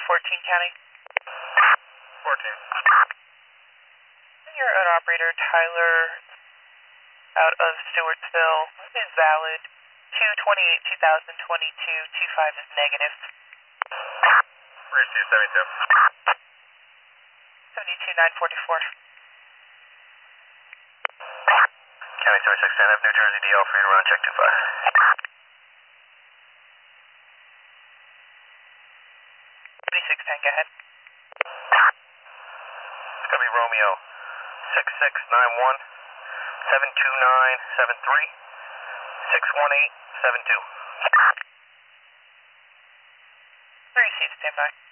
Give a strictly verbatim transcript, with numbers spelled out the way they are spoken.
fourteen County. fourteen. Your owner operator, Tyler, out of Stewartsville, is valid. two twenty-eight two thousand twenty-two, two five is negative. Where's two seventy-two? seventy-two nine forty-four. County twenty-six, stand up, New Jersey, D L, free to run, check two five. twenty-six ten, go ahead. It's going to be Romeo, six six nine one, seven two nine seven three, six one eight seven two. Three seats, stand by.